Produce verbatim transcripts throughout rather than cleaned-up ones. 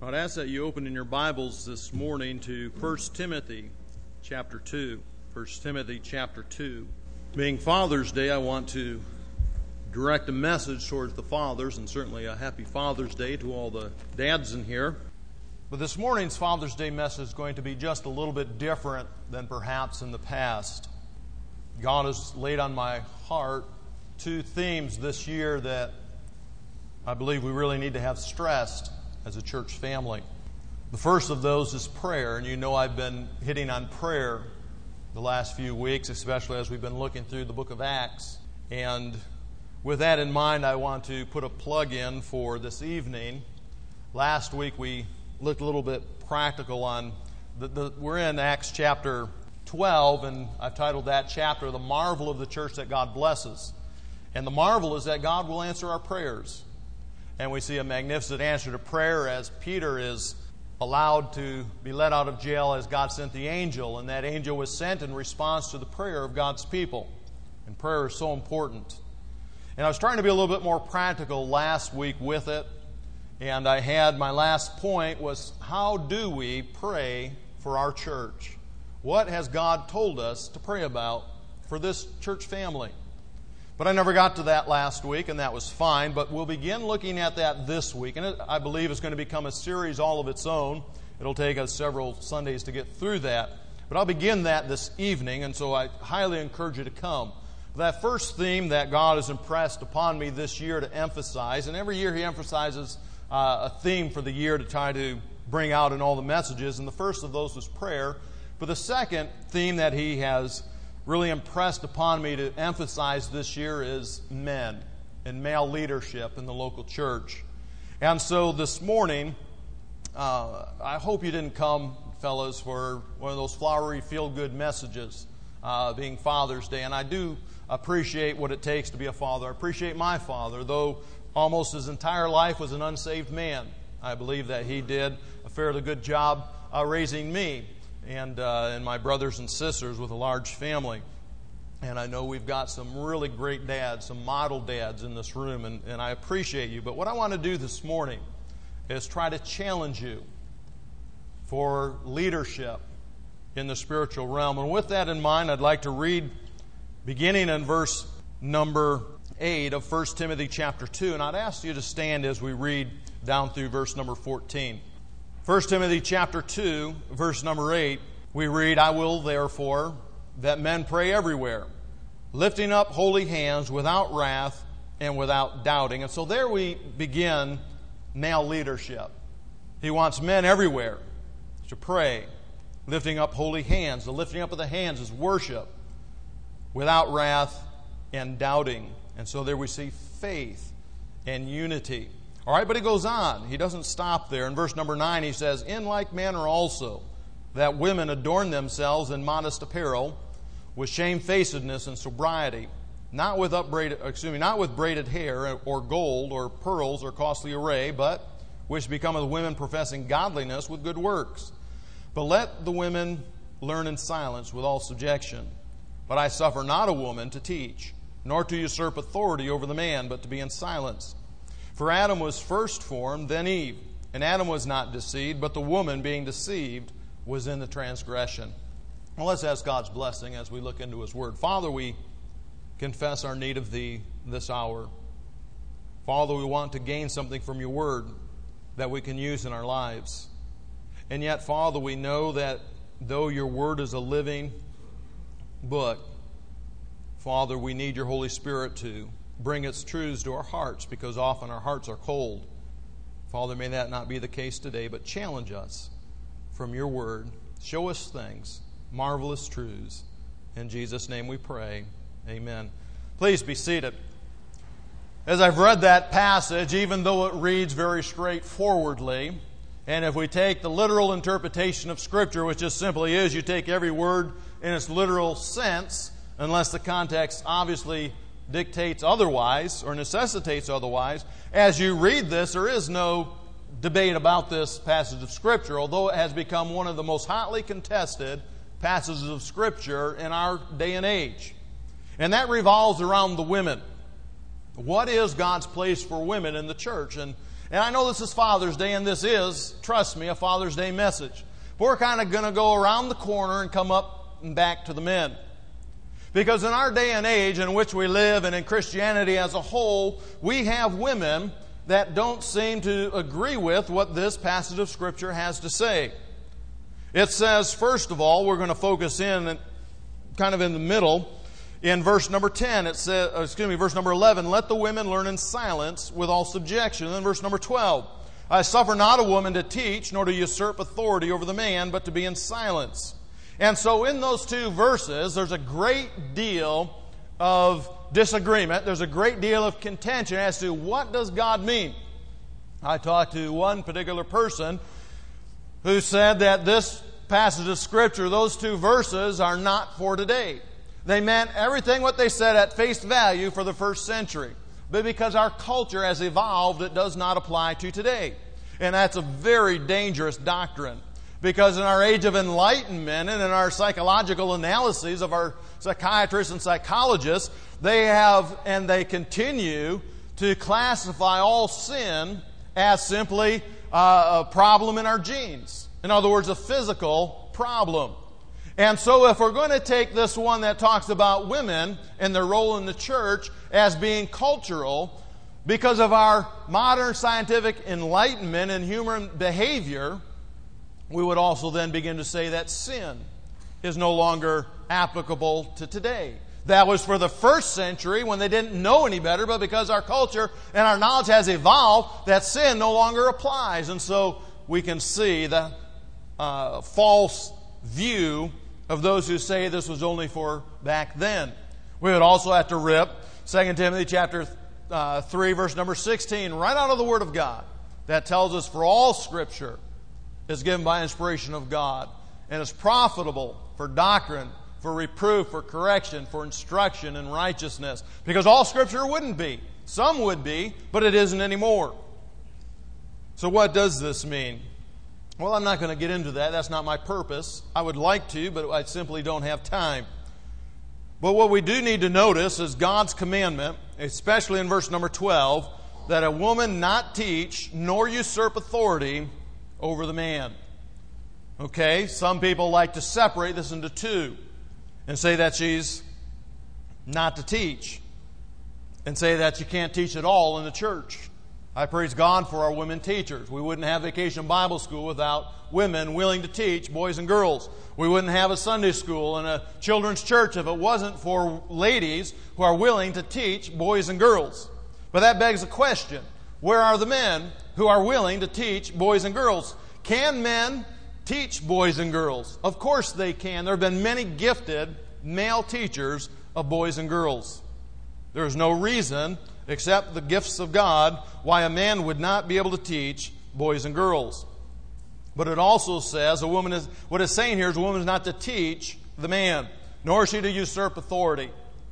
I'd ask that you open in your Bibles this morning to First Timothy chapter two. First Timothy chapter two. Being Father's Day, I want to direct a message towards the fathers, and certainly a happy Father's Day to all the dads in here. But this morning's Father's Day message is going to be just a little bit different than perhaps in the past. God has laid on my heart two themes this year that I believe we really need to have stressed as a church family. The first of those is prayer, and you know I've been hitting on prayer the last few weeks, especially as we've been looking through the book of Acts. And with that in mind, I want to put a plug in for this evening. Last week we looked a little bit practical on, the, the, we're in Acts chapter twelve, and I've titled that chapter, The Marvel of the Church That God Blesses. And the marvel is that God will answer our prayers. And we see a magnificent answer to prayer as Peter is allowed to be let out of jail as God sent the angel. And that angel was sent in response to the prayer of God's people. And prayer is so important. And I was trying to be a little bit more practical last week with it. And I had, my last point was, how do we pray for our church? What has God told us to pray about for this church family? But I never got to that last week, and that was fine. But we'll begin looking at that this week. And it, I believe it's going to become a series all of its own. It'll take us several Sundays to get through that. But I'll begin that this evening, and so I highly encourage you to come. That first theme that God has impressed upon me this year to emphasize, and every year He emphasizes uh, a theme for the year to try to bring out in all the messages, and the first of those was prayer. But the second theme that He has really impressed upon me to emphasize this year is men and male leadership in the local church. And so this morning, uh, I hope you didn't come, fellas, for one of those flowery feel-good messages, uh, being Father's Day. And I do appreciate what it takes to be a father. I appreciate my father, though almost his entire life was an unsaved man. I believe that he did a fairly good job uh, raising me and uh, and my brothers and sisters with a large family. And I know we've got some really great dads, some model dads in this room, and, and I appreciate you. But what I want to do this morning is try to challenge you for leadership in the spiritual realm. And with that in mind, I'd like to read beginning in verse number eight of First Timothy chapter two. And I'd ask you to stand as we read down through verse number fourteen. First Timothy chapter two, verse number eight, we read, I will therefore that men pray everywhere, lifting up holy hands without wrath and without doubting. And so there we begin male leadership. He wants men everywhere to pray, lifting up holy hands. The lifting up of the hands is worship, without wrath and doubting. And so there we see faith and unity. All right, but he goes on. He doesn't stop there. In verse number nine, he says, in like manner also, that women adorn themselves in modest apparel, with shamefacedness and sobriety, not with upbraided, excuse me, not with braided hair or gold or pearls or costly array, but which becometh women professing godliness with good works. But let the women learn in silence with all subjection. But I suffer not a woman to teach, nor to usurp authority over the man, but to be in silence. For Adam was first formed, then Eve. And Adam was not deceived, but the woman, being deceived, was in the transgression. Well, let's ask God's blessing as we look into His Word. Father, we confess our need of Thee this hour. Father, we want to gain something from Your Word that we can use in our lives. And yet, Father, we know that though Your Word is a living book, Father, we need Your Holy Spirit to bring its truths to our hearts, because often our hearts are cold. Father, may that not be the case today, but challenge us from Your Word. Show us things, marvelous truths. In Jesus' name we pray. Amen. Please be seated. As I've read that passage, even though it reads very straightforwardly, and if we take the literal interpretation of Scripture, which just simply is you take every word in its literal sense, unless the context obviously dictates otherwise or necessitates otherwise. As you read this, there is no debate about this passage of Scripture, although it has become one of the most hotly contested passages of Scripture in our day and age. And that revolves around the women. What is God's place for women in the church? And And I know this is Father's Day, and this is, trust me, a Father's Day message. But we're kind of going to go around the corner and come up and back to the men. Because in our day and age in which we live, and in Christianity as a whole, we have women that don't seem to agree with what this passage of Scripture has to say. It says, first of all, we're going to focus in kind of in the middle. In verse number ten, it says, excuse me, verse number eleven, let the women learn in silence with all subjection. And then verse number twelve, I suffer not a woman to teach, nor to usurp authority over the man, but to be in silence. And so in those two verses, there's a great deal of disagreement. There's a great deal of contention as to what does God mean. I talked to one particular person who said that this passage of Scripture, those two verses, are not for today. They meant everything what they said at face value for the first century. But because our culture has evolved, it does not apply to today. And that's a very dangerous doctrine. Because in our age of enlightenment and in our psychological analyses of our psychiatrists and psychologists, they have and they continue to classify all sin as simply uh, a problem in our genes. In other words, a physical problem. And so if we're going to take this one that talks about women and their role in the church as being cultural, because of our modern scientific enlightenment and human behavior, we would also then begin to say that sin is no longer applicable to today. That was for the first century when they didn't know any better, but because our culture and our knowledge has evolved, that sin no longer applies. And so we can see the uh, false view of those who say this was only for back then. We would also have to rip Second Timothy chapter uh, three, verse number sixteen, right out of the Word of God, that tells us, for all Scripture is given by inspiration of God, and is profitable for doctrine, for reproof, for correction, for instruction in righteousness. Because all Scripture wouldn't be. Some would be, but it isn't anymore. So what does this mean? Well, I'm not going to get into that. That's not my purpose. I would like to, but I simply don't have time. But what we do need to notice is God's commandment, especially in verse number twelve, that a woman not teach nor usurp authority over the man. Okay, some people like to separate this into two and say that she's not to teach and say that you can't teach at all in the church. I praise God for our women teachers. We wouldn't have Vacation Bible School without women willing to teach boys and girls. We wouldn't have a Sunday school and a children's church if it wasn't for ladies who are willing to teach boys and girls. But that begs the question, where are the men who are willing to teach boys and girls? Can men teach boys and girls? Of course they can. There have been many gifted male teachers of boys and girls. There is no reason, except the gifts of God, why a man would not be able to teach boys and girls. But it also says, a woman is, what it's saying here is a woman is not to teach the man, nor is she to usurp authority.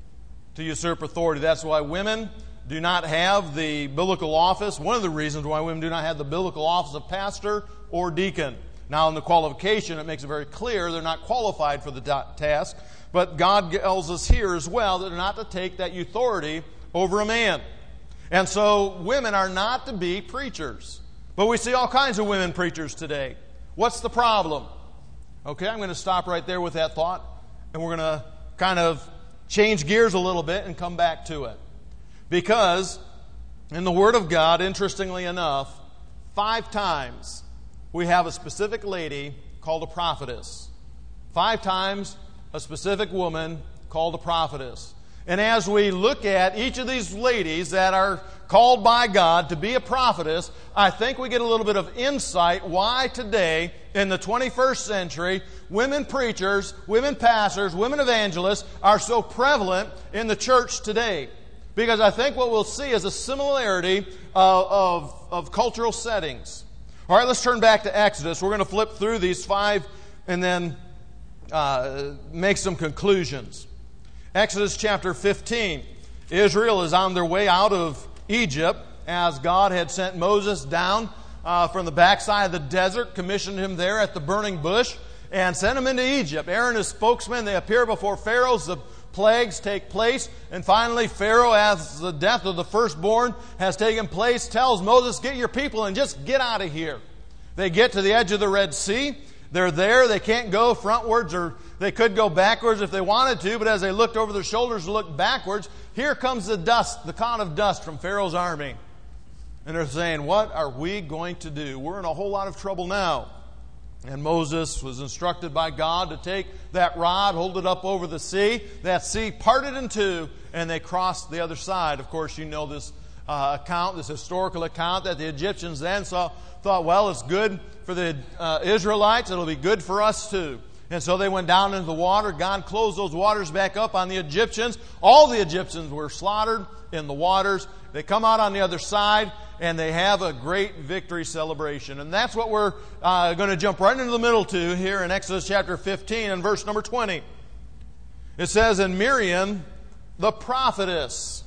To usurp authority. That's why women do not have the biblical office. One of the reasons why women do not have the biblical office of pastor or deacon. Now, in the qualification, it makes it very clear they're not qualified for the task. But God tells us here as well that they're not to take that authority over a man. And so women are not to be preachers. But we see all kinds of women preachers today. What's the problem? Okay, I'm going to stop right there with that thought. And we're going to kind of change gears a little bit and come back to it. Because in the Word of God, interestingly enough, five times we have a specific lady called a prophetess. Five times a specific woman called a prophetess. And as we look at each of these ladies that are called by God to be a prophetess, I think we get a little bit of insight why today, in the twenty-first century, women preachers, women pastors, women evangelists are so prevalent in the church today. Because I think what we'll see is a similarity of, of, of cultural settings. All right, let's turn back to Exodus. We're going to flip through these five and then uh, make some conclusions. Exodus chapter fifteen. Israel is on their way out of Egypt as God had sent Moses down uh, from the backside of the desert, commissioned him there at the burning bush, and sent him into Egypt. Aaron is spokesman. They appear before Pharaoh. The plagues take place. And finally, Pharaoh, as the death of the firstborn has taken place, tells Moses, get your people and just get out of here. They get to the edge of the Red Sea. They're there. They can't go frontwards, or they could go backwards if they wanted to, but as they looked over their shoulders to look backwards, here comes the dust, the cloud of dust from Pharaoh's army. And they're saying, what are we going to do? We're in a whole lot of trouble now. And Moses was instructed by God to take that rod, hold it up over the sea. That sea parted in two, and they crossed the other side. Of course, you know this uh, account, this historical account, that the Egyptians then saw, thought, well, it's good for the uh, Israelites. It'll be good for us too. And so they went down into the water. God closed those waters back up on the Egyptians. All the Egyptians were slaughtered in the waters. They come out on the other side, and they have a great victory celebration. And that's what we're uh, going to jump right into the middle to here in Exodus chapter fifteen and verse number twenty. It says, and Miriam, the prophetess,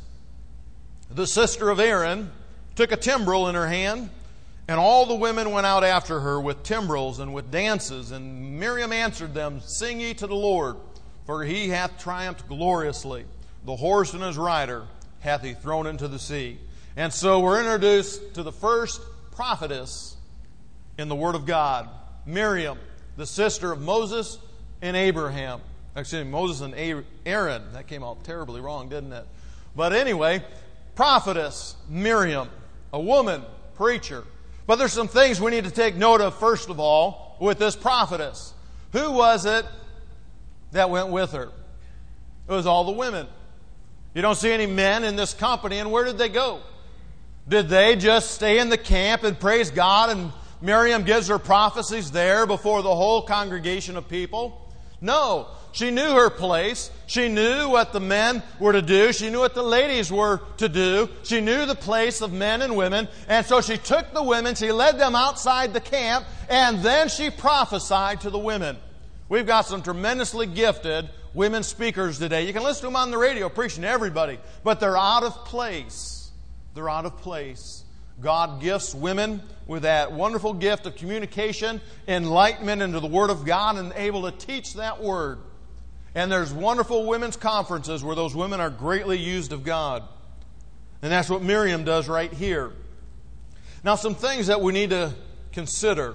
the sister of Aaron, took a timbrel in her hand, and all the women went out after her with timbrels and with dances. And Miriam answered them, sing ye to the Lord, for he hath triumphed gloriously. The horse and his rider hath he thrown into the sea. And so we're introduced to the first prophetess in the Word of God, Miriam, the sister of Moses and Abraham. Actually, Moses and Aaron. That came out terribly wrong, didn't it? But anyway, prophetess Miriam, a woman, preacher. But there's some things we need to take note of, first of all, with this prophetess. Who was it that went with her? It was all the women. You don't see any men in this company, and where did they go? Did they just stay in the camp and praise God, and Miriam gives her prophecies there before the whole congregation of people? No. She knew her place. She knew what the men were to do. She knew what the ladies were to do. She knew the place of men and women. And so she took the women, she led them outside the camp, and then she prophesied to the women. We've got some tremendously gifted women speakers today. You can listen to them on the radio preaching to everybody, but they're out of place. They're out of place. God gifts women with that wonderful gift of communication, enlightenment into the Word of God, and able to teach that Word. And there's wonderful women's conferences where those women are greatly used of God. And that's what Miriam does right here. Now, some things that we need to consider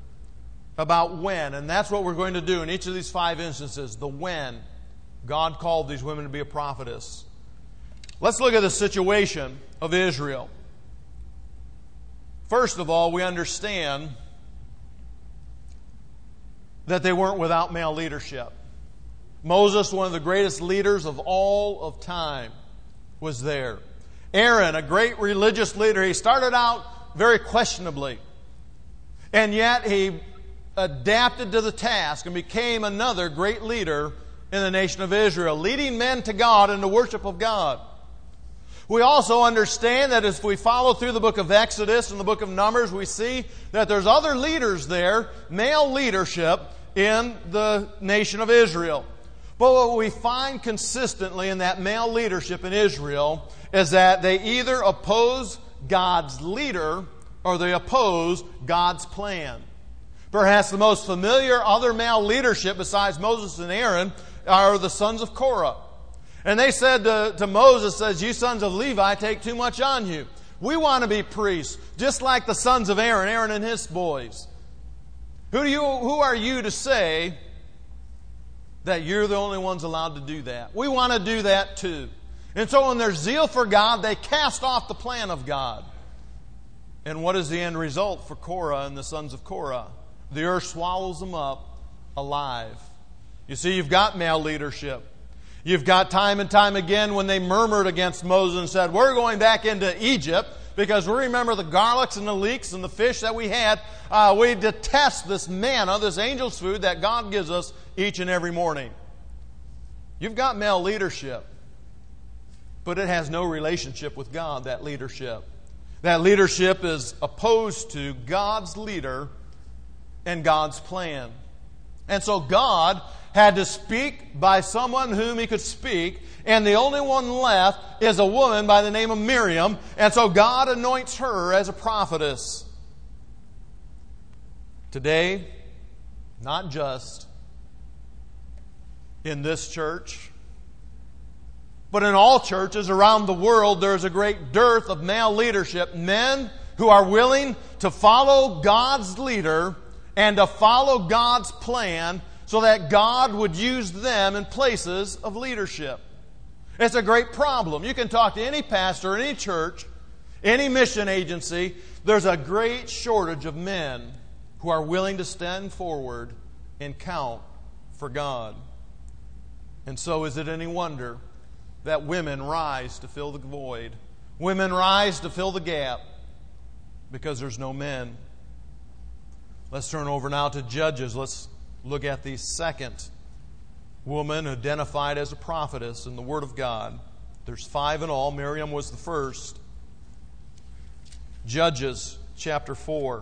about when, and that's what we're going to do in each of these five instances, the when God called these women to be a prophetess. Let's look at the situation of Israel. First of all, we understand that they weren't without male leadership. Moses, one of the greatest leaders of all of time, was there. Aaron, a great religious leader, he started out very questionably. And yet he adapted to the task and became another great leader in the nation of Israel, leading men to God and the worship of God. We also understand that as we follow through the book of Exodus and the book of Numbers, we see that there's other leaders there, male leadership in the nation of Israel. But what we find consistently in that male leadership in Israel is that they either oppose God's leader or they oppose God's plan. Perhaps the most familiar other male leadership besides Moses and Aaron are the sons of Korah. And they said to, to Moses, says, you sons of Levi take too much on you. We want to be priests, just like the sons of Aaron, Aaron and his boys. Who do you? Who are you to say that you're the only ones allowed to do that? We want to do that too. And so in their zeal for God, they cast off the plan of God. And what is the end result for Korah and the sons of Korah? The earth swallows them up alive. You see, you've got male leadership. You've got time and time again when they murmured against Moses and said, we're going back into Egypt because we remember the garlics and the leeks and the fish that we had. Uh, we detest this manna, this angel's food that God gives us each and every morning. You've got male leadership, but it has no relationship with God, that leadership. That leadership is opposed to God's leader and God's plan. And so God had to speak by someone whom he could speak, and the only one left is a woman by the name of Miriam, and so God anoints her as a prophetess. Today, not just in this church, But in all churches around the world, there is a great dearth of male leadership. Men who are willing to follow God's leader and to follow God's plan so that God would use them in places of leadership. It's a great problem. You can talk to any pastor, any church, any mission agency. There's a great shortage of men who are willing to stand forward and count for God. And so is it any wonder that women rise to fill the void? Women rise to fill the gap because there's no men. Let's turn over now to Judges. Let's look at the second woman identified as a prophetess in the Word of God. There's five in all. Miriam was the first. Judges chapter four.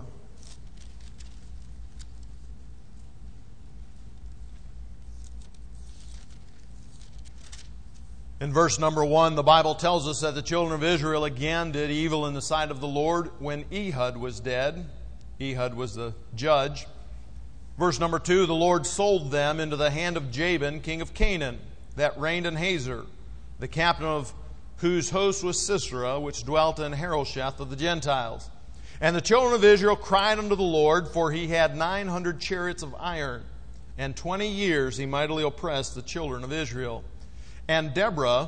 In verse number one, the Bible tells us that the children of Israel again did evil in the sight of the Lord when Ehud was dead. Ehud was the judge. Verse number two, the Lord sold them into the hand of Jabin, king of Canaan, that reigned in Hazor, the captain of whose host was Sisera, which dwelt in Harosheth of the Gentiles. And the children of Israel cried unto the Lord, for he had nine hundred chariots of iron, and twenty years he mightily oppressed the children of Israel. And Deborah,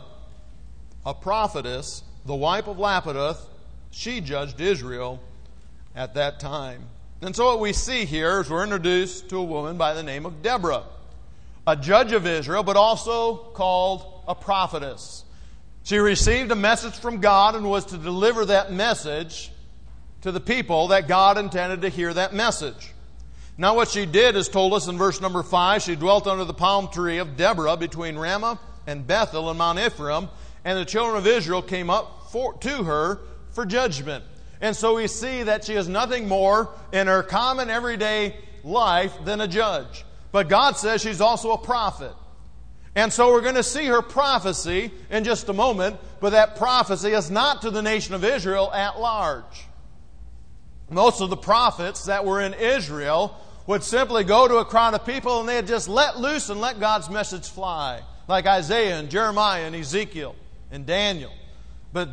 a prophetess, the wife of Lapidoth, she judged Israel at that time. And so what we see here is we're introduced to a woman by the name of Deborah, a judge of Israel, but also called a prophetess. She received a message from God and was to deliver that message to the people that God intended to hear that message. Now what she did is told us in verse number five, she dwelt under the palm tree of Deborah between Ramah and Bethel and Mount Ephraim, and the children of Israel came up for, to her for judgment. And so we see that she is nothing more in her common everyday life than a judge. But God says she's also a prophet. And so we're going to see her prophecy in just a moment, but that prophecy is not to the nation of Israel at large. Most of the prophets that were in Israel would simply go to a crowd of people and they'd just let loose and let God's message fly. Like Isaiah and Jeremiah and Ezekiel and Daniel. But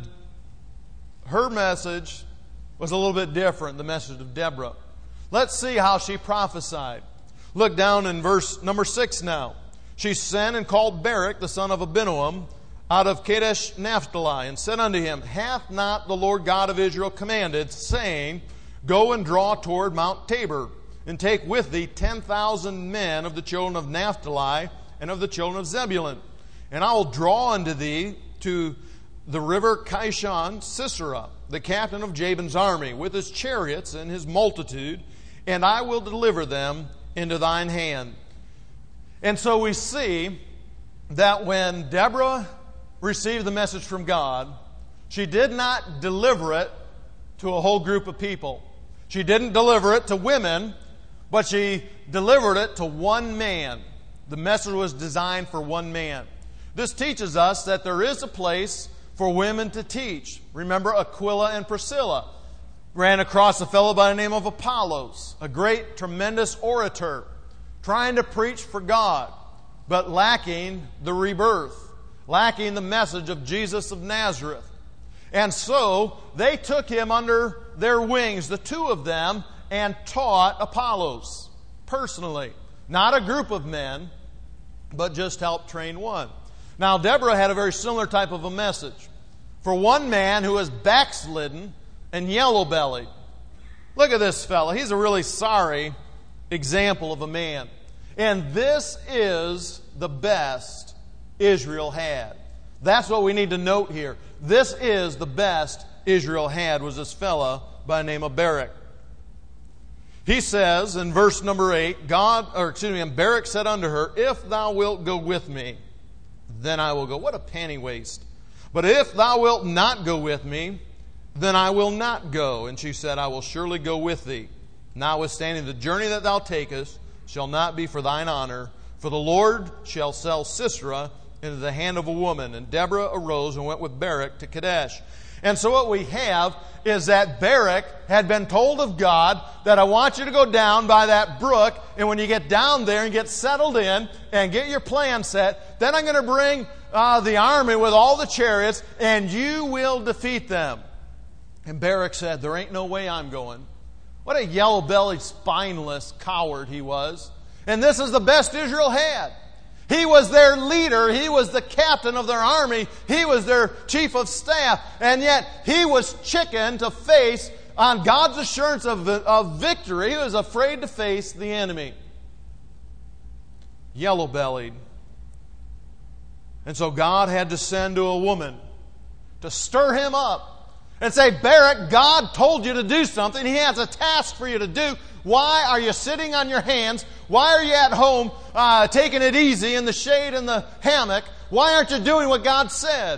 her message was a little bit different, the message of Deborah. Let's see how she prophesied. Look down in verse number six now. She sent and called Barak, the son of Abinoam, out of Kadesh Naphtali, and said unto him, Hath not the Lord God of Israel commanded, saying, Go and draw toward Mount Tabor, and take with thee ten thousand men of the children of Naphtali, and of the children of Zebulun. And I will draw unto thee to the river Kishon Sisera, the captain of Jabin's army, with his chariots and his multitude, and I will deliver them into thine hand. And so we see that when Deborah received the message from God, she did not deliver it to a whole group of people. She didn't deliver it to women, but she delivered it to one man. The message was designed for one man. This teaches us that there is a place for women to teach. Remember Aquila and Priscilla ran across a fellow by the name of Apollos, a great, tremendous orator, trying to preach for God, but lacking the rebirth, lacking the message of Jesus of Nazareth. And so they took him under their wings, the two of them, and taught Apollos personally. Not a group of men, but just help train one. Now, Deborah had a very similar type of a message. For one man who was backslidden and yellow-bellied. Look at this fellow. He's a really sorry example of a man. And this is the best Israel had. That's what we need to note here. This is the best Israel had, was this fellow by the name of Barak. He says in verse number eight, God, or excuse me, and Barak said unto her, If thou wilt go with me, then I will go. What a penny waste. But if thou wilt not go with me, then I will not go. And she said, I will surely go with thee. Notwithstanding, the journey that thou takest shall not be for thine honor, for the Lord shall sell Sisera into the hand of a woman. And Deborah arose and went with Barak to Kadesh. And so what we have is that Barak had been told of God that I want you to go down by that brook, and when you get down there and get settled in and get your plan set, then I'm going to bring uh, the army with all the chariots, and you will defeat them. And Barak said, there ain't no way I'm going. What a yellow-bellied, spineless coward he was. And this is the best Israel had. He was their leader. He was the captain of their army. He was their chief of staff. And yet he was chicken to face, on God's assurance of, of victory, he was afraid to face the enemy. Yellow-bellied. And so God had to send to a woman to stir him up and say, Barak, God told you to do something. He has a task for you to do. Why are you sitting on your hands? Why are you at home uh, taking it easy in the shade and the hammock? Why aren't you doing what God said?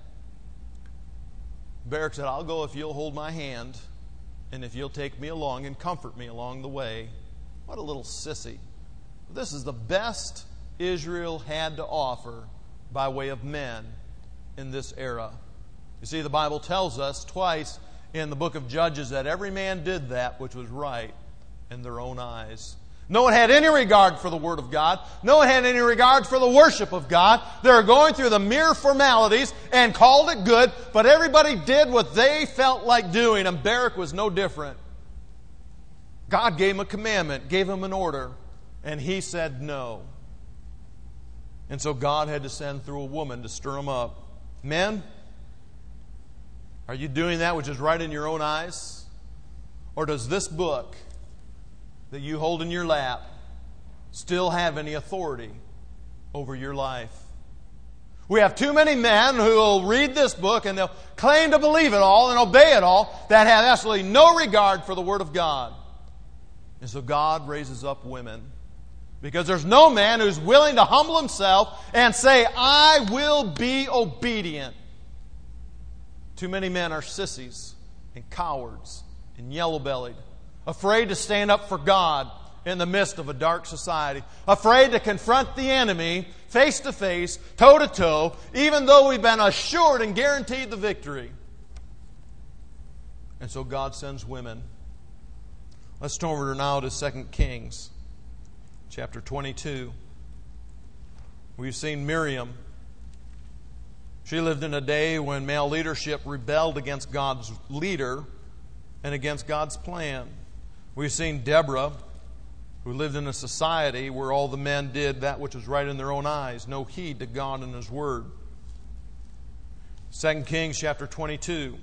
Barak said, I'll go if you'll hold my hand and if you'll take me along and comfort me along the way. What a little sissy. This is the best Israel had to offer by way of men in this era. You see, the Bible tells us twice in the book of Judges that every man did that which was right in their own eyes. No one had any regard for the Word of God. No one had any regard for the worship of God. They were going through the mere formalities and called it good, but everybody did what they felt like doing, and Barak was no different. God gave him a commandment, gave him an order, and he said no. And so God had to send through a woman to stir him up. Men, are you doing that which is right in your own eyes? Or does this book that you hold in your lap still have any authority over your life? We have too many men who will read this book and they'll claim to believe it all and obey it all that have absolutely no regard for the Word of God. And so God raises up women, because there's no man who's willing to humble himself and say, I will be obedient. Too many men are sissies and cowards and yellow-bellied, afraid to stand up for God in the midst of a dark society, afraid to confront the enemy face to face, toe to toe, even though we've been assured and guaranteed the victory. And so God sends women. Let's turn over now to Second Kings, chapter twenty-two. We've seen Miriam. She lived in a day when male leadership rebelled against God's leader and against God's plan. We've seen Deborah, who lived in a society where all the men did that which was right in their own eyes, no heed to God and His Word. Second Kings chapter twenty-two.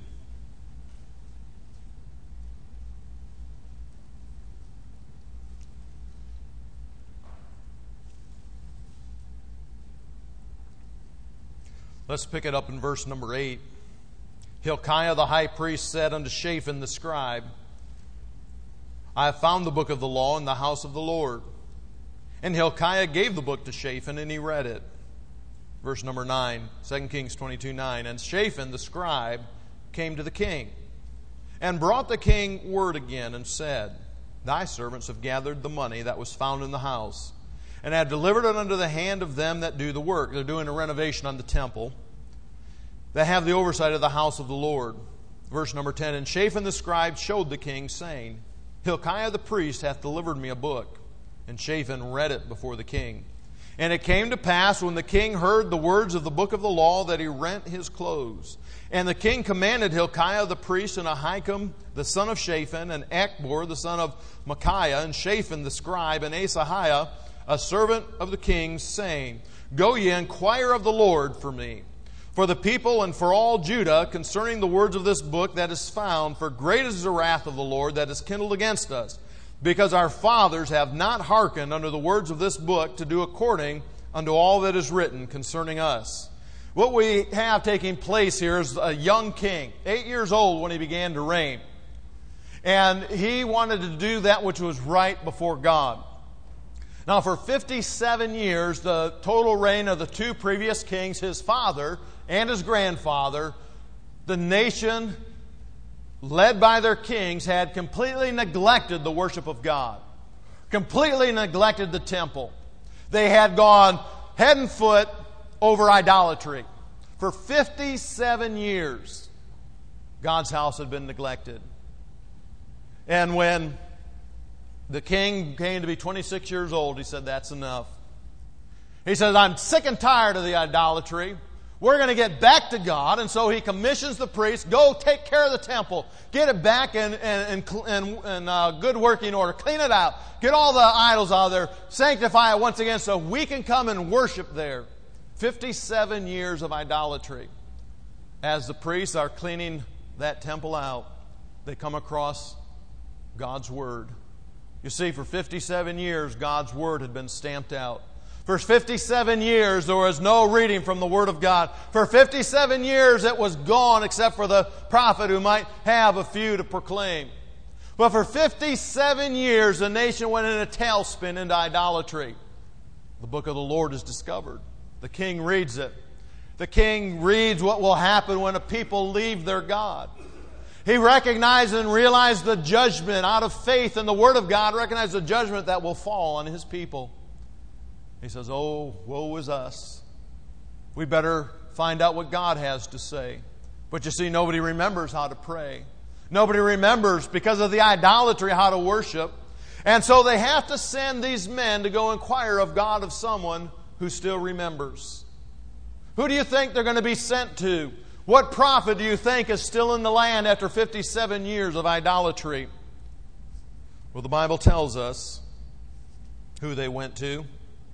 Let's pick it up in verse number eight. Hilkiah the high priest said unto Shaphan the scribe, I have found the book of the law in the house of the Lord. And Hilkiah gave the book to Shaphan, and he read it. Verse number nine, Second Kings twenty-two nine. And Shaphan the scribe came to the king, and brought the king word again, and said, Thy servants have gathered the money that was found in the house, and have delivered it unto the hand of them that do the work. They're doing a renovation on the temple, that have the oversight of the house of the Lord. Verse number ten, And Shaphan the scribe showed the king, saying, Hilkiah the priest hath delivered me a book. And Shaphan read it before the king. And it came to pass, when the king heard the words of the book of the law, that he rent his clothes. And the king commanded Hilkiah the priest, and Ahikam the son of Shaphan, and Achbor the son of Micaiah, and Shaphan the scribe, and Asahiah, a servant of the king, saying, Go ye, inquire of the Lord for me, for the people and for all Judah, concerning the words of this book that is found, for great is the wrath of the Lord that is kindled against us, because our fathers have not hearkened unto the words of this book to do according unto all that is written concerning us. What we have taking place here is a young king, eight years old when he began to reign. And he wanted to do that which was right before God. Now, for fifty-seven years, the total reign of the two previous kings, his father and his grandfather, the nation, led by their kings, had completely neglected the worship of God, completely neglected the temple. They had gone head and foot over idolatry for fifty-seven years. God's house had been neglected. And when the king came to be twenty-six years old, he said, that's enough. He says, I'm sick and tired of the idolatry. We're going to get back to God. And so he commissions the priests, go take care of the temple. Get it back in, in, in, in, in uh, good working order. Clean it out. Get all the idols out of there. Sanctify it once again so we can come and worship there. fifty-seven years of idolatry. As the priests are cleaning that temple out, they come across God's Word. You see, for fifty-seven years, God's Word had been stamped out. For fifty-seven years, there was no reading from the Word of God. For fifty-seven years, it was gone except for the prophet who might have a few to proclaim. But for fifty-seven years, the nation went in a tailspin into idolatry. The book of the Lord is discovered. The king reads it. The king reads what will happen when a people leave their God. He recognized and realized the judgment out of faith in the Word of God, recognized the judgment that will fall on His people. He says, oh, woe is us. We better find out what God has to say. But you see, nobody remembers how to pray. Nobody remembers, because of the idolatry, how to worship. And so they have to send these men to go inquire of God of someone who still remembers. Who do you think they're going to be sent to? What prophet do you think is still in the land after fifty-seven years of idolatry? Well, the Bible tells us who they went to.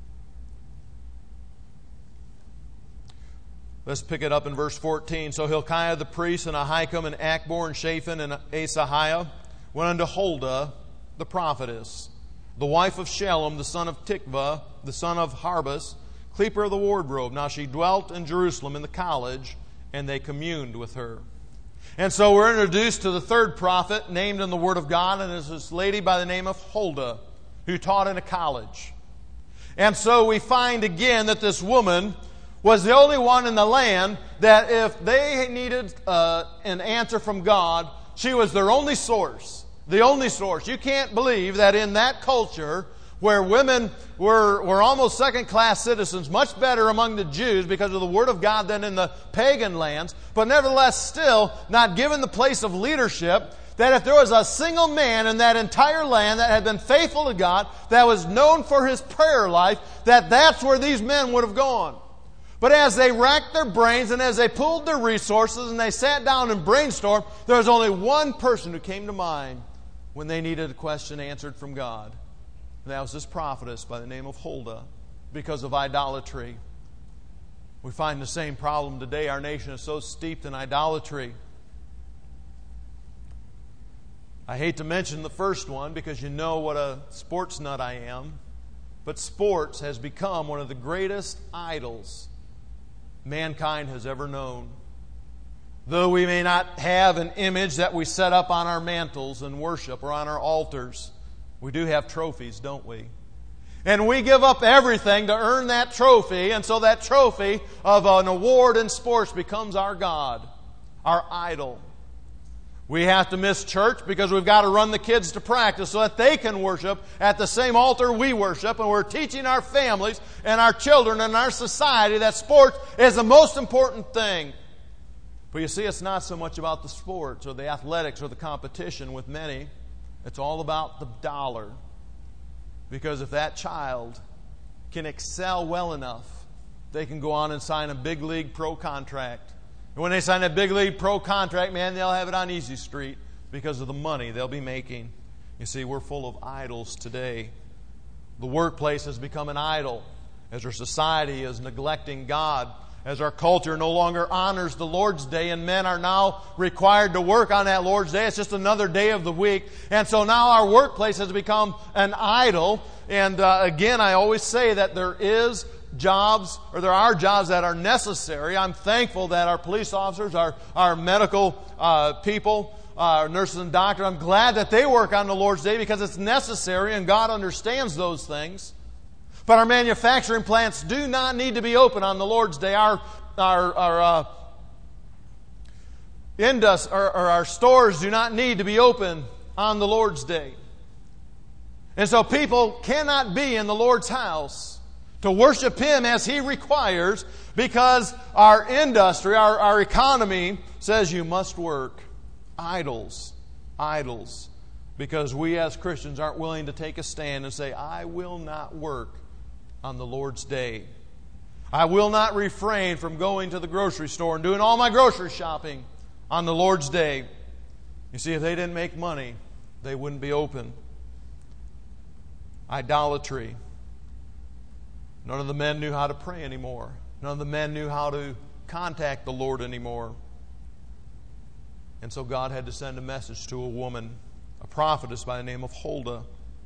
Let's pick it up in verse fourteen. So Hilkiah the priest and Ahikam and Achbor and Shaphan and Asahiah went unto Huldah the prophetess, the wife of Shalom, the son of Tikvah, the son of Harbus, keeper of the wardrobe. Now she dwelt in Jerusalem in the college, and they communed with her. And so we're introduced to the third prophet named in the Word of God, and it's this lady by the name of Huldah, who taught in a college. And so we find again that this woman was the only one in the land that if they needed uh, an answer from God, she was their only source. The only source. You can't believe that in that culture where women were, were almost second-class citizens, much better among the Jews because of the Word of God than in the pagan lands, but nevertheless still not given the place of leadership, that if there was a single man in that entire land that had been faithful to God, that was known for his prayer life, that that's where these men would have gone. But as they racked their brains and as they pooled their resources and they sat down and brainstormed, there was only one person who came to mind when they needed a question answered from God. And that was this prophetess by the name of Huldah, because of idolatry. We find the same problem today. Our nation is so steeped in idolatry. I hate to mention the first one because you know what a sports nut I am. But sports has become one of the greatest idols mankind has ever known. Though we may not have an image that we set up on our mantles and worship or on our altars, we do have trophies, don't we? And we give up everything to earn that trophy, and so that trophy of an award in sports becomes our God, our idol. We have to miss church because we've got to run the kids to practice so that they can worship at the same altar we worship. And we're teaching our families and our children and our society that sports is the most important thing. But you see, it's not so much about the sports or the athletics or the competition with many. It's all about the dollar. Because if that child can excel well enough, they can go on and sign a big league pro contract. And when they sign a big league pro contract, man, they'll have it on Easy Street because of the money they'll be making. You see, we're full of idols today. The workplace has become an idol as our society is neglecting God, as our culture no longer honors the Lord's Day, and men are now required to work on that Lord's Day. It's just another day of the week. And so now our workplace has become an idol. And uh, again, I always say that there is jobs, or there are jobs that are necessary. I'm thankful that our police officers, our, our medical uh, people, uh, our nurses and doctors, I'm glad that they work on the Lord's Day because it's necessary and God understands those things. But our manufacturing plants do not need to be open on the Lord's Day. Our our our uh, indus, or, or our stores do not need to be open on the Lord's Day. And so people cannot be in the Lord's house to worship Him as He requires because our industry, our, our economy says you must work. Idols. Idols. Because we as Christians aren't willing to take a stand and say, I will not work on the Lord's day. I will not refrain from going to the grocery store and doing all my grocery shopping on the Lord's day. You see, if they didn't make money, they wouldn't be open. Idolatry. None of the men knew how to pray anymore. None of the men knew how to contact the Lord anymore. And so God had to send a message to a woman, a prophetess by the name of Huldah.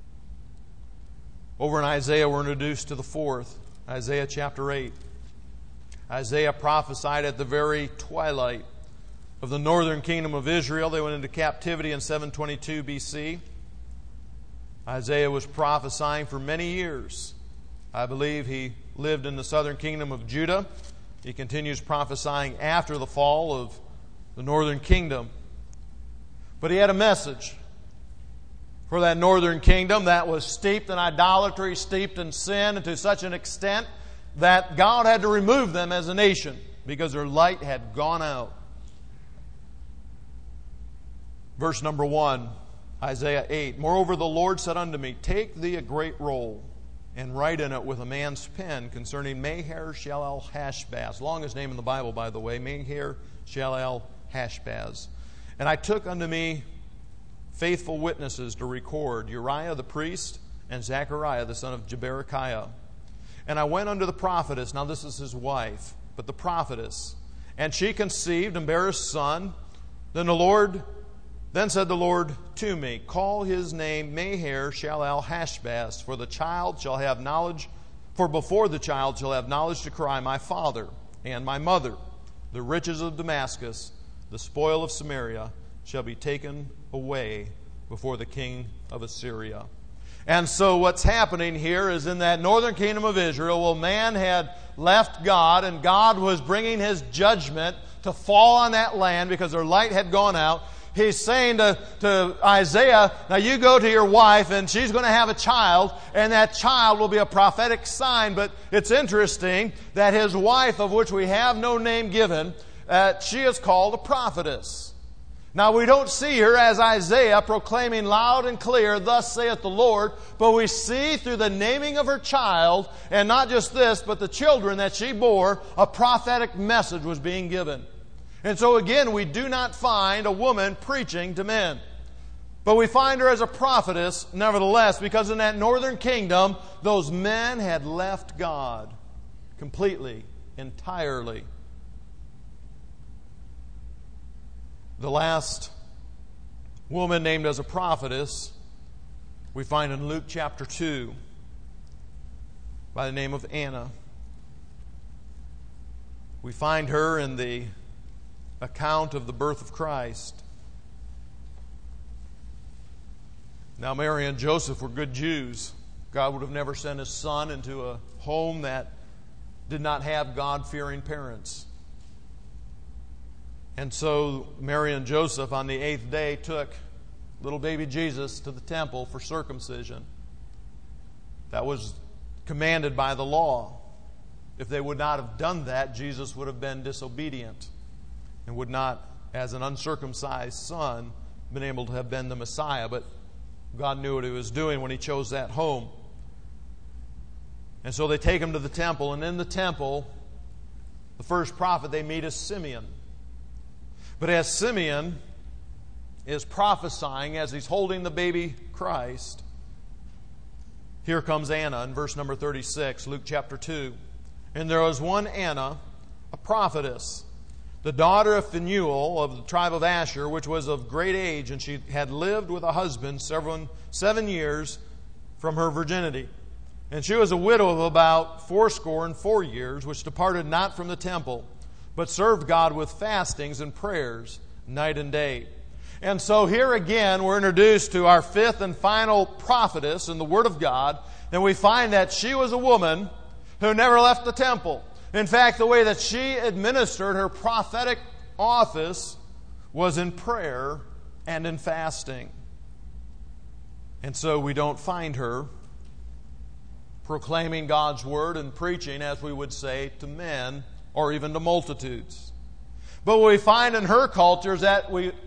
Over in Isaiah, we're introduced to the fourth, Isaiah chapter eight. Isaiah prophesied at the very twilight of the northern kingdom of Israel. They went into captivity in seven twenty-two B C. Isaiah was prophesying for many years. I believe he lived in the southern kingdom of Judah. He continues prophesying after the fall of the northern kingdom. But he had a message for that northern kingdom that was steeped in idolatry, steeped in sin, and to such an extent that God had to remove them as a nation because their light had gone out. Verse number one, Isaiah eight. Moreover, the Lord said unto me, Take thee a great roll, and write in it with a man's pen concerning Maher-shalal-Hashbaz. Longest name in the Bible, by the way, Maher-shalal-Hashbaz. And I took unto me faithful witnesses to record, Uriah the priest and Zechariah the son of Jeberechiah. And I went unto the prophetess, now this is his wife, but the prophetess, and she conceived and bare a son. Then the Lord, then said the Lord to me, Call his name Maher-shalal-Hashbaz, for the child shall have knowledge, for before the child shall have knowledge to cry, My father and my mother, the riches of Damascus, the spoil of Samaria, shall be taken away before the king of Assyria. And so what's happening here is in that northern kingdom of Israel, well, man had left God, and God was bringing His judgment to fall on that land because their light had gone out. He's saying to, to Isaiah, now you go to your wife and she's going to have a child, and that child will be a prophetic sign. But it's interesting that his wife, of which we have no name given, uh, she is called a prophetess. Now, we don't see her as Isaiah proclaiming loud and clear, Thus saith the Lord, but we see through the naming of her child, and not just this, but the children that she bore, a prophetic message was being given. And so again, we do not find a woman preaching to men. But we find her as a prophetess, nevertheless, because in that northern kingdom, those men had left God completely, entirely. The last woman named as a prophetess we find in Luke chapter two by the name of Anna. We find her in the account of the birth of Christ. Now, Mary and Joseph were good Jews. God would have never sent His Son into a home that did not have God-fearing parents. And so Mary and Joseph on the eighth day took little baby Jesus to the temple for circumcision. That was commanded by the law. If they would not have done that, Jesus would have been disobedient and would not, as an uncircumcised son, been able to have been the Messiah. But God knew what He was doing when He chose that home. And so they take Him to the temple, and in the temple, the first prophet they meet is Simeon. But as Simeon is prophesying, as he's holding the baby Christ, here comes Anna in verse number thirty-six, Luke chapter two. And there was one Anna, a prophetess, the daughter of Phanuel of the tribe of Asher, which was of great age, and she had lived with a husband seven, seven years from her virginity. And she was a widow of about fourscore and four years, which departed not from the temple, but served God with fastings and prayers night and day. And so here again we're introduced to our fifth and final prophetess in the Word of God, and we find that she was a woman who never left the temple. In fact, the way that she administered her prophetic office was in prayer and in fasting. And so we don't find her proclaiming God's Word and preaching, as we would say, to men or even to multitudes. But what we find in her culture is that we,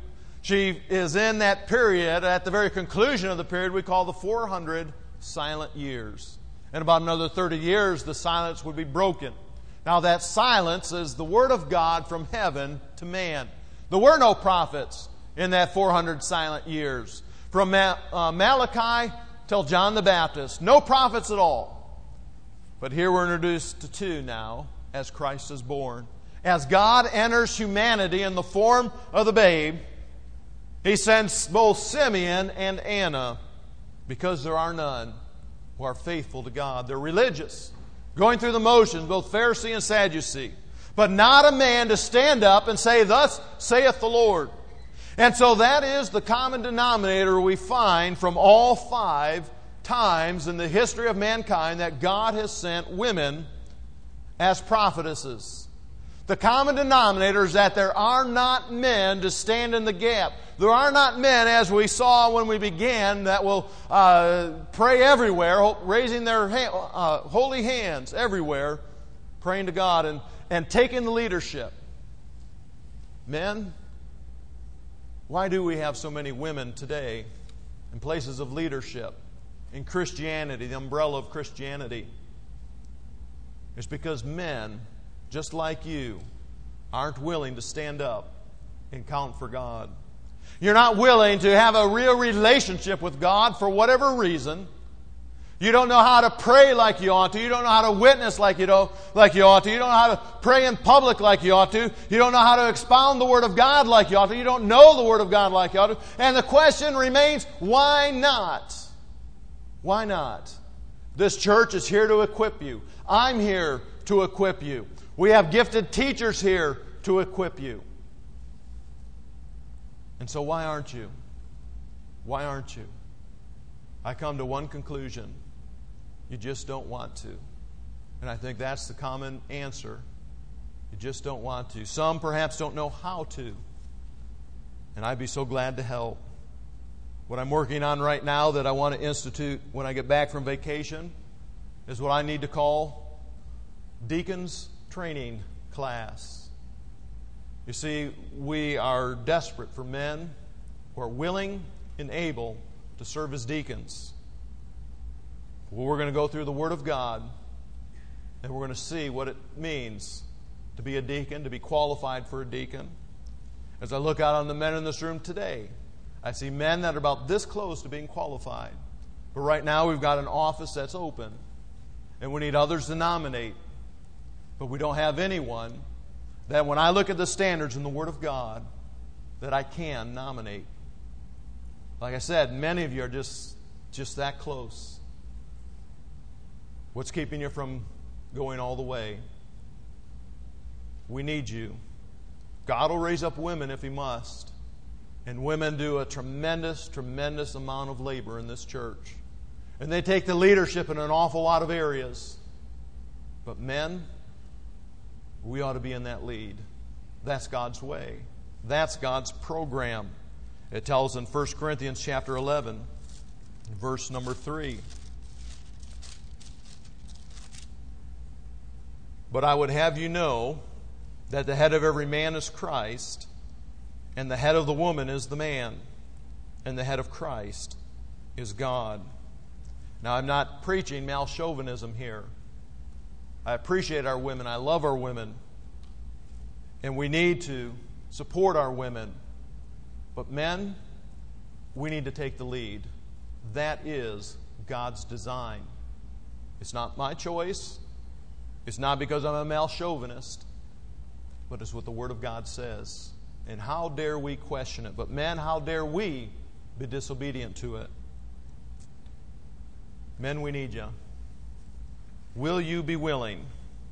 She is in that period, at the very conclusion of the period we call the four hundred silent years. In about another thirty years, the silence would be broken. Now that silence is the Word of God from heaven to man. There were no prophets in that four hundred silent years. From Ma- uh, Malachi till John the Baptist, no prophets at all. But here we're introduced to two now as Christ is born. As God enters humanity in the form of the babe, He sends both Simeon and Anna, because there are none who are faithful to God. They're religious, going through the motions, both Pharisee and Sadducee, but not a man to stand up and say, "Thus saith the Lord." And so that is the common denominator we find from all five times in the history of mankind that God has sent women as prophetesses. The common denominator is that there are not men to stand in the gap. There are not men, as we saw when we began, that will uh, pray everywhere, raising their ha- uh, holy hands everywhere, praying to God and, and taking the leadership. Men, why do we have so many women today in places of leadership, in Christianity, the umbrella of Christianity? It's because men, just like you, aren't willing to stand up and count for God. You're not willing to have a real relationship with God for whatever reason. You don't know how to pray like you ought to. You don't know how to witness like you, do, like you ought to. You don't know how to pray in public like you ought to. You don't know how to expound the Word of God like you ought to. You don't know the Word of God like you ought to. And the question remains, why not? Why not? This church is here to equip you. I'm here to equip you. We have gifted teachers here to equip you. And so why aren't you? Why aren't you? I come to one conclusion. You just don't want to. And I think that's the common answer. You just don't want to. Some perhaps don't know how to. And I'd be so glad to help. What I'm working on right now that I want to institute when I get back from vacation is what I need to call Deacons Training Class. You see, we are desperate for men who are willing and able to serve as deacons. Well, we're going to go through the Word of God, and we're going to see what it means to be a deacon, to be qualified for a deacon. As I look out on the men in this room today, I see men that are about this close to being qualified. But right now we've got an office that's open, and we need others to nominate. But we don't have anyone that when I look at the standards in the Word of God, that I can nominate. Like I said, many of you are just, just that close. What's keeping you from going all the way? We need you. God will raise up women if He must. And women do a tremendous, tremendous amount of labor in this church. And they take the leadership in an awful lot of areas. But men, we ought to be in that lead. That's God's way. That's God's program. It tells in First Corinthians chapter eleven, verse number three. But I would have you know that the head of every man is Christ, and the head of the woman is the man, and the head of Christ is God. Now, I'm not preaching male chauvinism here. I appreciate our women. I love our women. And we need to support our women. But men, we need to take the lead. That is God's design. It's not my choice. It's not because I'm a male chauvinist. But it's what the Word of God says. And how dare we question it? But men, how dare we be disobedient to it? Men, we need you. Will you be willing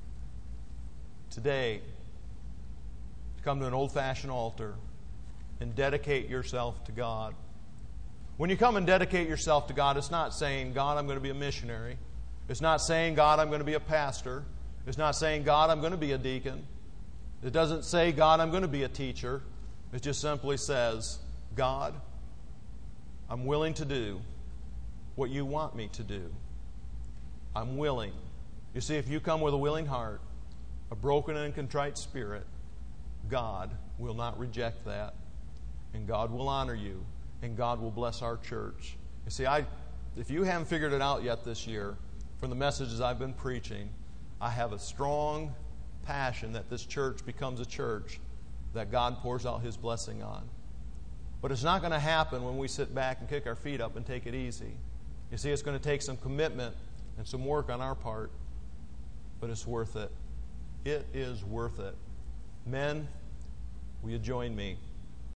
today to come to an old-fashioned altar and dedicate yourself to God? When you come and dedicate yourself to God, it's not saying, God, I'm going to be a missionary. It's not saying, God, I'm going to be a pastor. It's not saying, God, I'm going to be a deacon. It doesn't say, God, I'm going to be a teacher. It just simply says, God, I'm willing to do what you want me to do. I'm willing. You see, if you come with a willing heart, a broken and contrite spirit, God will not reject that. and God will honor you, and God will bless our church. You see, I, if you haven't figured it out yet this year, from the messages I've been preaching, I have a strong passion that this church becomes a church that God pours out His blessing on. But it's not going to happen when we sit back and kick our feet up and take it easy. You see, it's going to take some commitment and some work on our part, but it's worth it. It is worth it. Men, will you join me?